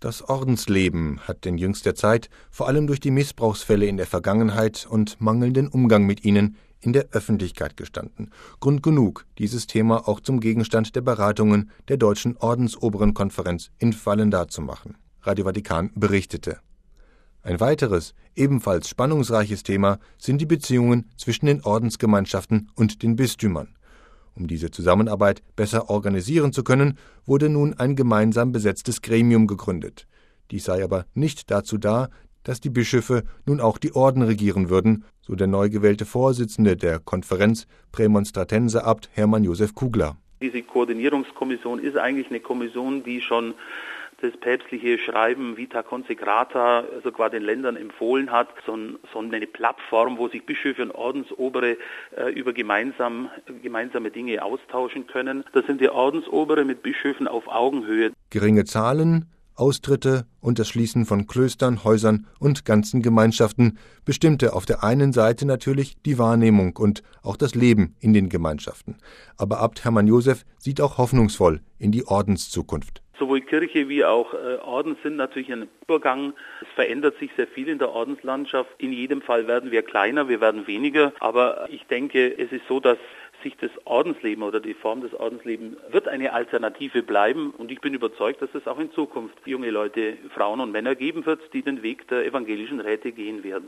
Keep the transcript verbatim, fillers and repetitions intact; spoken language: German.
Das Ordensleben hat in jüngster Zeit, vor allem durch die Missbrauchsfälle in der Vergangenheit und mangelnden Umgang mit ihnen, in der Öffentlichkeit gestanden. Grund genug, dieses Thema auch zum Gegenstand der Beratungen der Deutschen Ordensoberen-Konferenz in Vallendar zu machen. Radio Vatikan berichtete. Ein weiteres, ebenfalls spannungsreiches Thema sind die Beziehungen zwischen den Ordensgemeinschaften und den Bistümern. Um diese Zusammenarbeit besser organisieren zu können, wurde nun ein gemeinsam besetztes Gremium gegründet. Dies sei aber nicht dazu da, dass die Bischöfe nun auch die Orden regieren würden, so der neu gewählte Vorsitzende der Konferenz, Prämonstratenser-Abt Hermann Josef Kugler. Diese Koordinierungskommission ist eigentlich eine Kommission, die schon das päpstliche Schreiben Vita Consecrata sogar den Ländern empfohlen hat, so, ein, so eine Plattform, wo sich Bischöfe und Ordensobere äh, über gemeinsam, gemeinsame Dinge austauschen können. Da sind die Ordensobere mit Bischöfen auf Augenhöhe. Geringe Zahlen, Austritte und das Schließen von Klöstern, Häusern und ganzen Gemeinschaften bestimmte auf der einen Seite natürlich die Wahrnehmung und auch das Leben in den Gemeinschaften. Aber Abt Hermann Josef sieht auch hoffnungsvoll in die Ordenszukunft. Sowohl Kirche wie auch äh, Orden sind natürlich ein Übergang. Es verändert sich sehr viel in der Ordenslandschaft. In jedem Fall werden wir kleiner, wir werden weniger. Aber ich denke, es ist so, dass sich das Ordensleben oder die Form des Ordenslebens wird eine Alternative bleiben. Und ich bin überzeugt, dass es auch in Zukunft junge Leute, Frauen und Männer geben wird, die den Weg der evangelischen Räte gehen werden.